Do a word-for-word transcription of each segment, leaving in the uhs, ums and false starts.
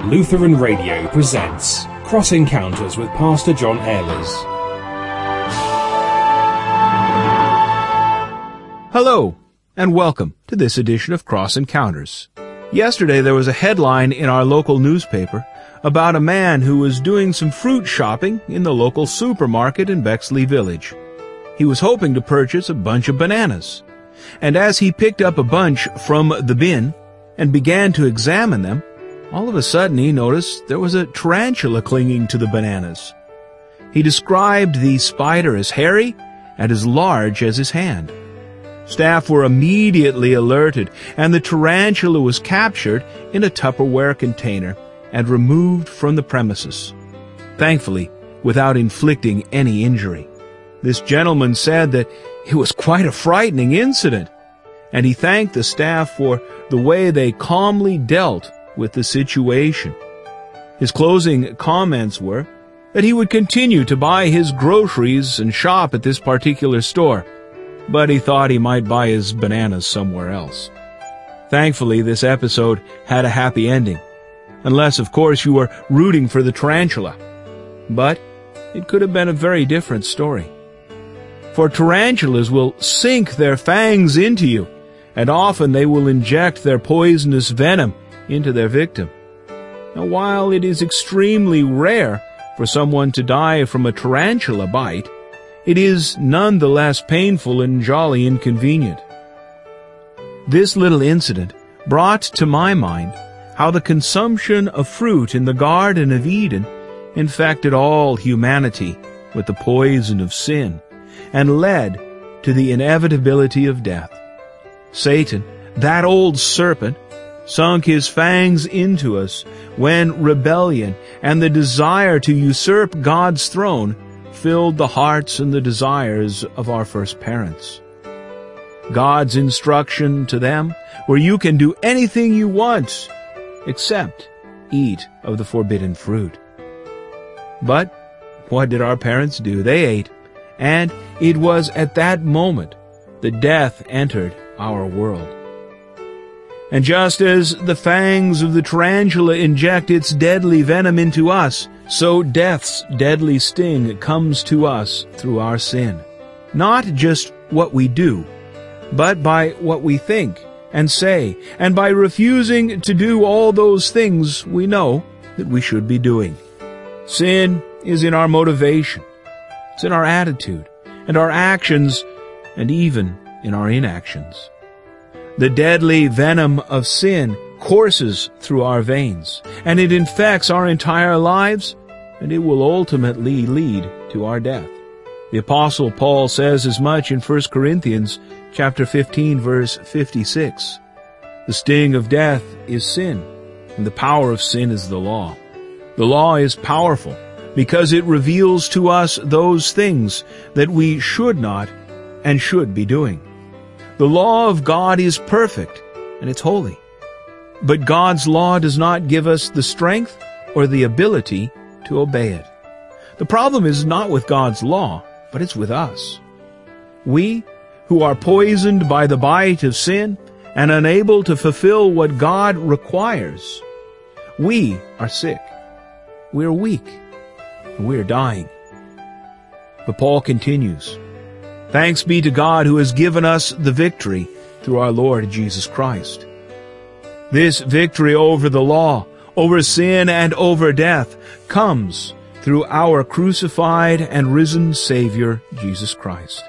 Lutheran Radio presents Cross Encounters with Pastor John Ehlers. Hello, and welcome to this edition of Cross Encounters. Yesterday there was a headline in our local newspaper about a man who was doing some fruit shopping in the local supermarket in Bexley Village. He was hoping to purchase a bunch of bananas, and as he picked up a bunch from the bin and began to examine them, all of a sudden he noticed there was a tarantula clinging to the bananas. He described the spider as hairy and as large as his hand. Staff were immediately alerted, and the tarantula was captured in a Tupperware container and removed from the premises, thankfully without inflicting any injury. This gentleman said that it was quite a frightening incident, and he thanked the staff for the way they calmly dealt with the situation. His closing comments were that he would continue to buy his groceries and shop at this particular store, but he thought he might buy his bananas somewhere else. Thankfully, this episode had a happy ending, unless, of course, you were rooting for the tarantula. But it could have been a very different story. For tarantulas will sink their fangs into you, and often they will inject their poisonous venom into their victim. Now, while it is extremely rare for someone to die from a tarantula bite, it is nonetheless painful and jolly inconvenient. This little incident brought to my mind how the consumption of fruit in the Garden of Eden infected all humanity with the poison of sin and led to the inevitability of death. Satan, that old serpent, sunk his fangs into us when rebellion and the desire to usurp God's throne filled the hearts and the desires of our first parents. God's instruction to them were, you can do anything you want except eat of the forbidden fruit. But what did our parents do? They ate, and it was at that moment that death entered our world. And just as the fangs of the tarantula inject its deadly venom into us, so death's deadly sting comes to us through our sin. Not just what we do, but by what we think and say, and by refusing to do all those things we know that we should be doing. Sin is in our motivation, it's in our attitude, and our actions, and even in our inactions. The deadly venom of sin courses through our veins, and it infects our entire lives, and it will ultimately lead to our death. The Apostle Paul says as much in First Corinthians chapter fifteen, verse fifty-six. The sting of death is sin, and the power of sin is the law. The law is powerful because it reveals to us those things that we should not and should be doing. The law of God is perfect, and it's holy. But God's law does not give us the strength or the ability to obey it. The problem is not with God's law, but it's with us. We, who are poisoned by the bite of sin and unable to fulfill what God requires, we are sick. We're weak. And we're dying. But Paul continues, thanks be to God who has given us the victory through our Lord Jesus Christ. This victory over the law, over sin, and over death comes through our crucified and risen Savior, Jesus Christ.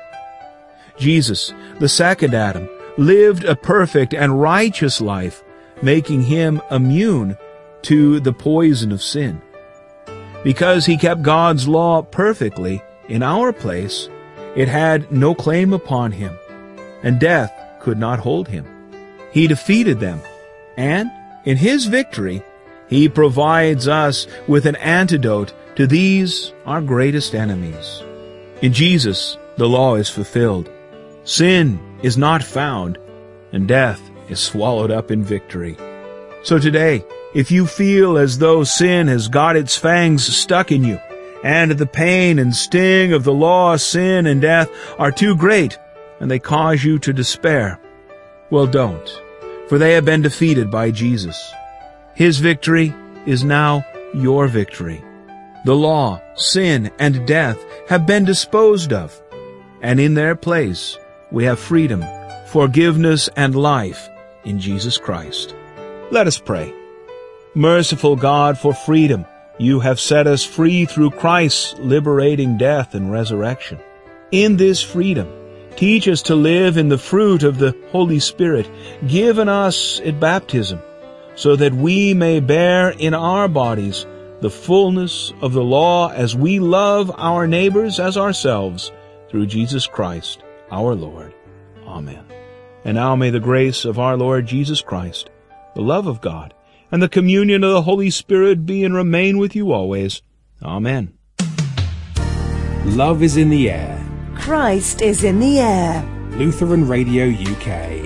Jesus, the second Adam, lived a perfect and righteous life, making him immune to the poison of sin. Because he kept God's law perfectly in our place, it had no claim upon him, and death could not hold him. He defeated them, and in his victory, he provides us with an antidote to these, our greatest enemies. In Jesus, the law is fulfilled. Sin is not found, and death is swallowed up in victory. So today, if you feel as though sin has got its fangs stuck in you, and the pain and sting of the law, sin, and death are too great, and they cause you to despair, well, don't, for they have been defeated by Jesus. His victory is now your victory. The law, sin, and death have been disposed of, and in their place we have freedom, forgiveness, and life in Jesus Christ. Let us pray. Merciful God, for freedom, you have set us free through Christ's liberating death and resurrection. In this freedom, teach us to live in the fruit of the Holy Spirit given us at baptism, so that we may bear in our bodies the fullness of the law as we love our neighbors as ourselves, through Jesus Christ our Lord. Amen. And now may the grace of our Lord Jesus Christ, the love of God, and the communion of the Holy Spirit be and remain with you always. Amen. Love is in the air. Christ is in the air. Lutheran Radio U K.